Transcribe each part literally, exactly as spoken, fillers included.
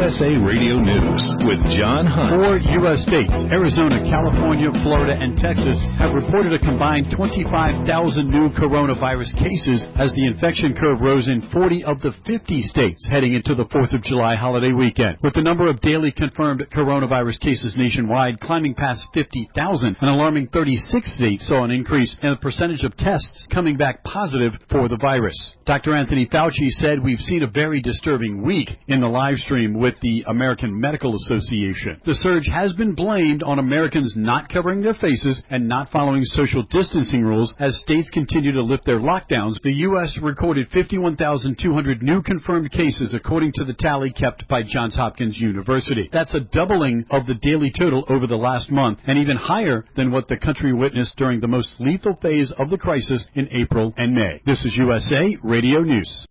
S A Radio News with John Hunt. Four U S states, Arizona, California, Florida, and Texas, have reported a combined twenty-five thousand new coronavirus cases as the infection curve rose in forty of the fifty states heading into the fourth of July holiday weekend. With the number of daily confirmed coronavirus cases nationwide climbing past fifty thousand, an alarming thirty-six states saw an increase in the percentage of tests coming back positive for the virus. Doctor Anthony Fauci said we've seen a very disturbing week in the live stream with the American Medical Association. The surge has been blamed on Americans not covering their faces and not following social distancing rules as states continue to lift their lockdowns. The U S recorded fifty-one thousand two hundred new confirmed cases according to the tally kept by Johns Hopkins University. That's a doubling of the daily total over the last month and even higher than what the country witnessed during the most lethal phase of the crisis in April and May. This is U S A Radio News.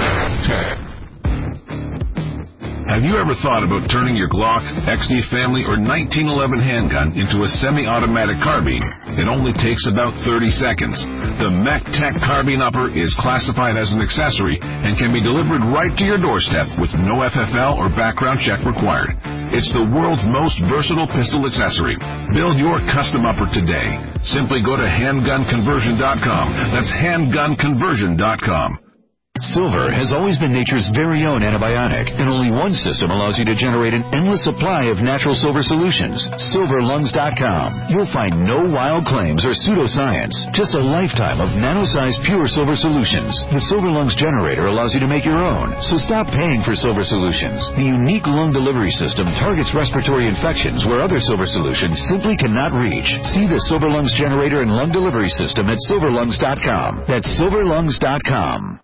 Have you ever thought about turning your Glock, X D Family, or nineteen eleven handgun into a semi-automatic carbine? It only takes about thirty seconds. The MechTech Carbine Upper is classified as an accessory and can be delivered right to your doorstep with no F F L or background check required. It's the world's most versatile pistol accessory. Build your custom upper today. Simply go to handgun conversion dot com. That's handgun conversion dot com. Silver has always been nature's very own antibiotic, and only one system allows you to generate an endless supply of natural silver solutions. silver lungs dot com. You'll find no wild claims or pseudoscience, just a lifetime of nano-sized pure silver solutions. The Silver Lungs generator allows you to make your own, so stop paying for silver solutions. The unique lung delivery system targets respiratory infections where other silver solutions simply cannot reach. See the Silver Lungs generator and lung delivery system at silver lungs dot com. That's silver lungs dot com.